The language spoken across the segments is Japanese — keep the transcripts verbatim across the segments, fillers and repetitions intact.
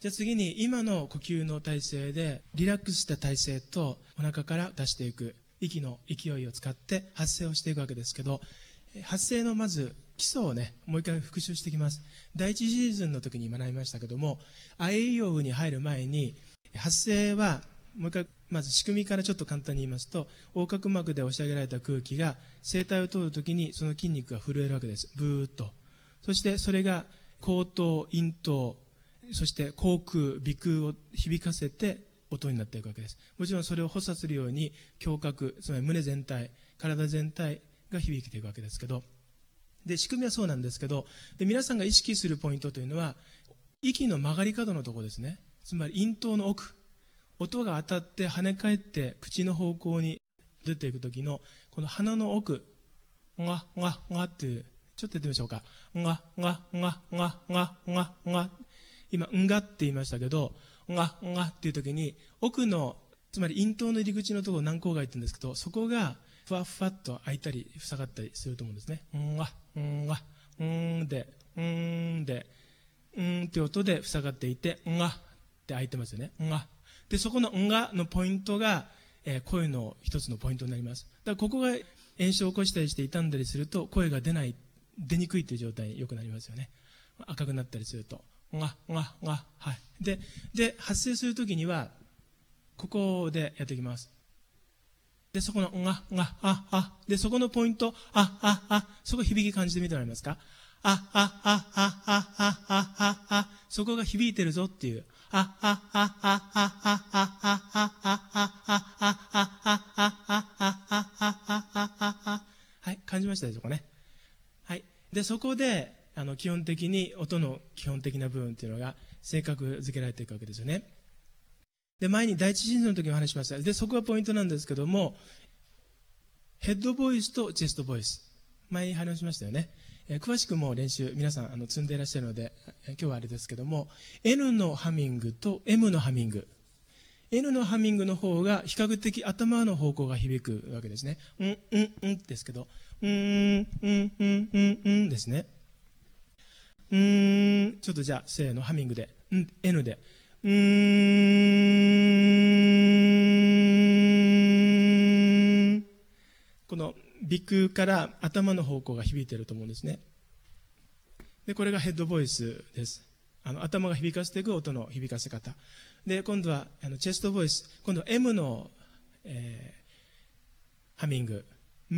じゃあ次に今の呼吸の体勢でリラックスした体勢とお腹から出していく息の勢いを使って発声をしていくわけですけど、発声のまず基礎をね、もう一回復習していきます。第一シーズンの時に学びましたけども、あえいおうに入る前に発声はもう一回まず仕組みからちょっと簡単に言いますと、横隔膜で押し上げられた空気が声帯を通る時にその筋肉が震えるわけです。ブーッと。そしてそれが口頭、咽頭、そして口腔、鼻腔を響かせて音になっていくわけです。もちろんそれを補佐するように胸郭、つまり胸全体、体全体が響いていくわけですけど、で仕組みはそうなんですけど、で皆さんが意識するポイントというのは息の曲がり角のところですね。つまり咽頭の奥、音が当たって跳ね返って口の方向に出ていく時のこの鼻の奥、んがんがんがっていう、ちょっとやってみましょうか。んがんがんがんがんがんがんが、今んがって言いましたけど、んがんがっていう時に奥の、つまり咽頭の入り口のところを軟口が言ってるんですけど、そこがふわふわっと開いたり塞がったりすると思うんですね。んがんがんでんでんって音で塞がっていて、んがって開いてますよね。んがでそこのんがのポイントが、えー、声の一つのポイントになります。だからここが炎症を起こしたりして傷んだりすると声が出ない、出にくいという状態によくなりますよね。赤くなったりするとんがんがんが、はい。でで発声するときにはここでやっていきます。でそこのんがんがああでそこのポイント、あああそこ響き感じてみてもらえますか。あああああああああそこが響いてるぞっていう、あああああああああああ、はい、感じましたでしょうかね。はい。でそこであの基本的に音の基本的な部分っていうのが正確付けられていくわけですよね。で前に第一シーズンの時にお話ししました。でそこがポイントなんですけども、ヘッドボイスとチェストボイス、前に話しましたよね。えー、詳しくもう練習皆さんあの積んでいらっしゃるので、えー、今日はあれですけども、 N のハミングと M のハミング、 N のハミングの方が比較的頭の方向が響くわけですね。うんうんうんですけど、うんうんうんうんうんですね。うーん、ちょっとじゃあせーの、ハミングで、うん、N で、うーん、この鼻腔から頭の方向が響いていると思うんですね。でこれがヘッドボイスです。あの頭が響かせていく音の響かせ方で、今度はあのチェストボイス、今度は M の、えー、ハミング、うー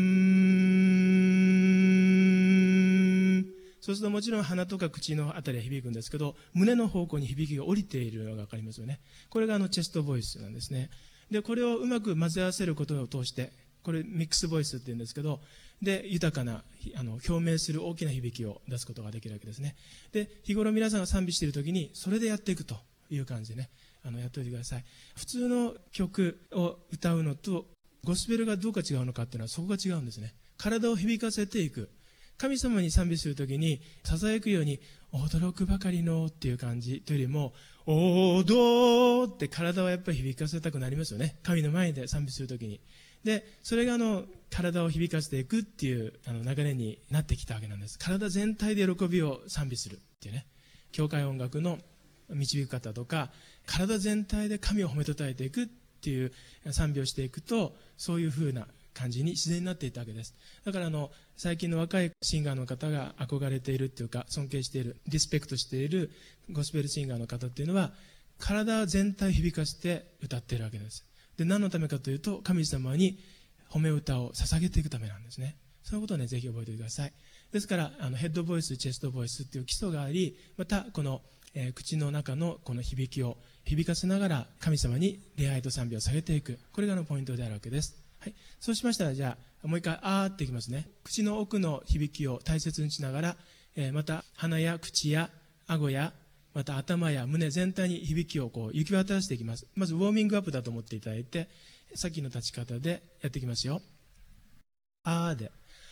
ん、そうするともちろん鼻とか口のあたりは響くんですけど、胸の方向に響きが降りているのが分かりますよね。これがあのチェストボイスなんですね。でこれをうまく混ぜ合わせることを通して、これミックスボイスって言うんですけど、で豊かなあの共鳴する大きな響きを出すことができるわけですね。で日頃皆さんが賛美している時にそれでやっていくという感じでね、あのやっておいてください。普通の曲を歌うのとゴスペルがどうか違うのかっていうのはそこが違うんですね。体を響かせていく、神様に賛美するときに囁くように驚くばかりのっていう感じというよりも、踊って体はやっぱり響かせたくなりますよね、神の前で賛美するときに。でそれがあの体を響かせていくっていうあの流れになってきたわけなんです。体全体で喜びを賛美するっていうね、教会音楽の導き方とか、体全体で神を褒めたたえていくっていう賛美をしていくと、そういう風な感じに自然になっていったわけです。だからあの最近の若いシンガーの方が憧れているっていうか、尊敬している、リスペクトしているゴスペルシンガーの方っていうのは、体全体を響かせて歌っているわけです。で何のためかというと、神様に褒め歌を捧げていくためなんですね。そういうことをね、ぜひ覚えておいてください。ですからあのヘッドボイス、チェストボイスっていう基礎があり、またこの、えー、口の中のこの響きを響かせながら神様に礼拝と賛美を下げていく、これがのポイントであるわけです。はい、そうしましたら、じゃあもう一回あーっていきますね。口の奥の響きを大切にしながら、えー、また鼻や口や顎やまた頭や胸全体に響きをこう行き渡らせていきます。まずウォーミングアップだと思っていただいて、さっきの立ち方でやっていきますよ。あーで、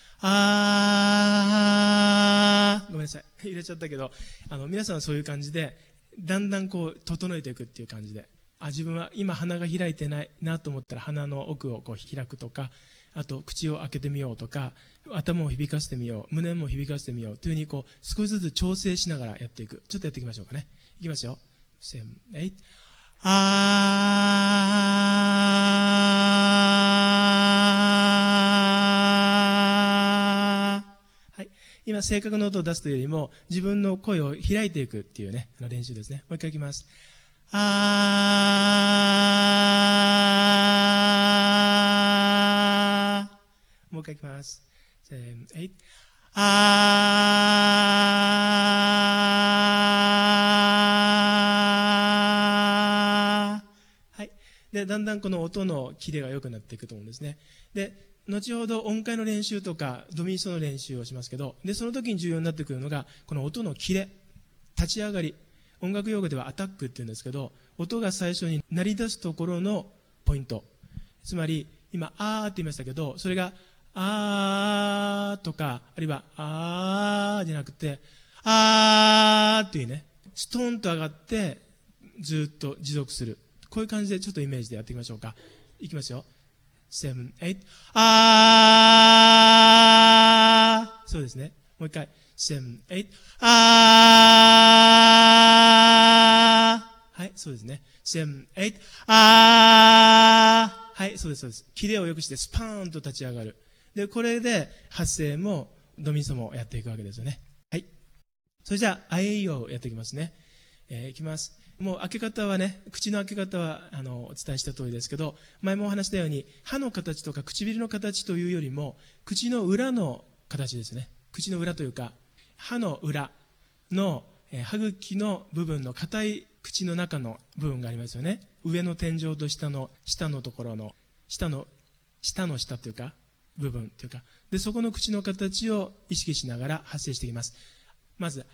あー、ごめんなさい入れちゃったけど、あの皆さんはそういう感じでだんだんこう整えていくっていう感じで、あ自分は今鼻が開いてないなと思ったら鼻の奥をこう開くとか、あと口を開けてみようとか、頭を響かせてみよう、胸も響かせてみようというふうにこう少しずつ調整しながらやっていく。ちょっとやっていきましょうかね。いきますよ。 セブン、エイト。あー。はい。今、正確な音を出すというよりも、自分の声を開いていくっていうね、あの練習ですね。もう一回いきます。あー。もう一回いきます。セブン、エイト。あー。はい。で、だんだんこの音のキレが良くなっていくと思うんですね。で、後ほど音階の練習とかドミソの練習をしますけど、で、その時に重要になってくるのが、この音のキレ、立ち上がり。音楽用語ではアタックって言うんですけど、音が最初に鳴り出すところのポイント。つまり、今、あーって言いましたけど、それが、あーとか、あるいは、あーじゃなくて、あーっていうね、ストーンと上がって、ずっと持続する。こういう感じでちょっとイメージでやっていきましょうか。いきますよ。セブン、エイト、あー。そうですね。もう一回。セブン、エイト、あー。はい、そうですね。セブン、エイト、あー。はい、そうです、そうです。キレを良くしてスパーンと立ち上がる。で、これで発声もドミソもやっていくわけですよね。はい。それじゃあ、あえいおをやっていきますね。えー、いきます。もう開け方はね、口の開け方はあのお伝えした通りですけど、前もお話したように、歯の形とか唇の形というよりも、口の裏の形ですね。口の裏というか、歯の裏の、えー、歯茎の部分の硬い口の中の部分がありますよね。上の天井と下の、下のところの、下の、下の下というか、部分というか、で、そこの口の形を意識しながら発声していきます。まず、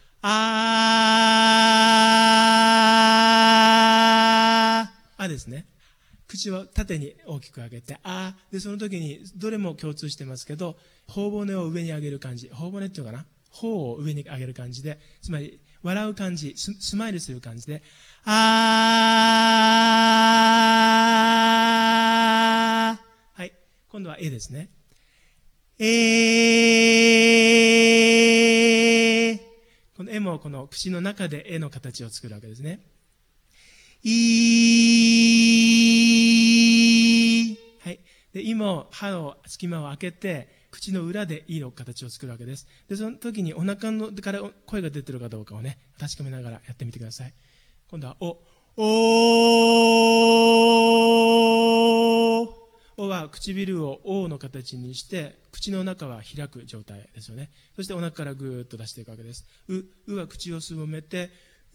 あー、あですね。口を縦に大きく上げて、あー。で、その時に、どれも共通してますけど、頬骨を上に上げる感じ。頬骨っていうのかな？頬を上に上げる感じで、つまり、笑う感じ、ス, スマイルする感じで、あー。はい。今度はえですね。えー。このえもこの口の中でえの形を作るわけですね。いー。はい。で、いも歯の隙間を開けて、口の裏でいの形を作るわけです。で、その時にお腹のから声が出てるかどうかをね、確かめながらやってみてください。今度はお、おー。おは唇をおの形にして、口の中は開く状態ですよね。そしてお腹からぐーっと出していくわけです。う、うは口をすぼめて、う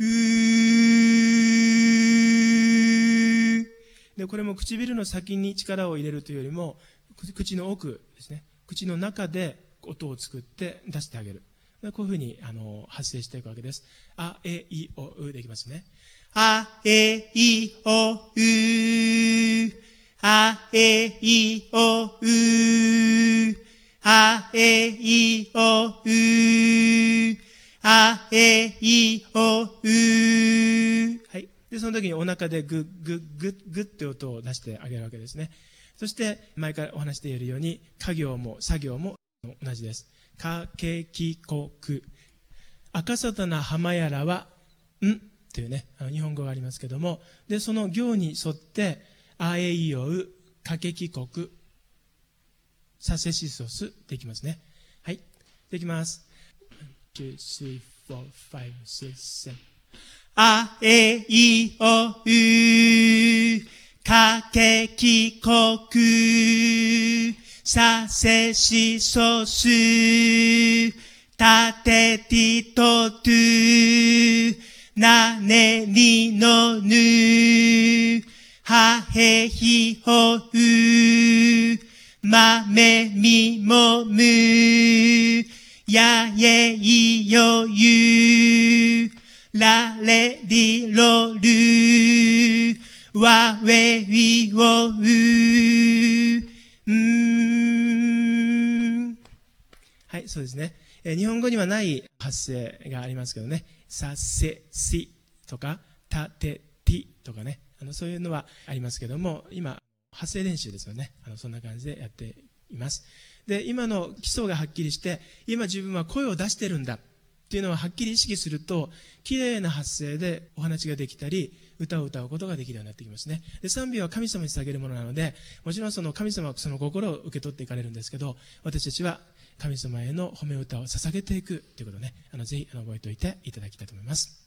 ー。で、これも唇の先に力を入れるというよりも、口の奥ですね。口の中で音を作って出してあげる。こういうふうに、あの、発声していくわけです。あ、え、い、お、うできますね。あ、え、い、お、う。あ、え、い、お、う。あ、え、い、お、う。あ、え、い、お、う。はい。で、その時にお腹でグッグッグッグッって音を出してあげるわけですね。そして、前からお話しているように、家業も作業も同じです。か、け、き、こ、く。赤さたな浜やらは、んというね、あの日本語がありますけども、で、その行に沿って、あえいおう、かけきこく、させしそす、できますね。はい。できます。one, two, three, four, five, six, seven. あえいおう、かけきこく、させしそす、たててとと、なねにのぬ、はへひほう、まめみもむ、やえいよゆ、られりろる、わえいおう、うん。はい、そうですね。えー、日本語にはない発声がありますけどね。させしとか、たててとかね。あの、そういうのはありますけども、今、発声練習ですよね。あの、そんな感じでやっています。で、今の基礎がはっきりして、今自分は声を出してるんだ。 っていうのははっきり意識すると、綺麗な発声でお話ができたり、歌を歌うことができるようになってきますね。で、賛美は神様に捧げるものなので、もちろんその神様はその心を受け取っていかれるんですけど、私たちは神様への褒め歌を捧げていくということをね、あのぜひあの覚えておいていただきたいと思います。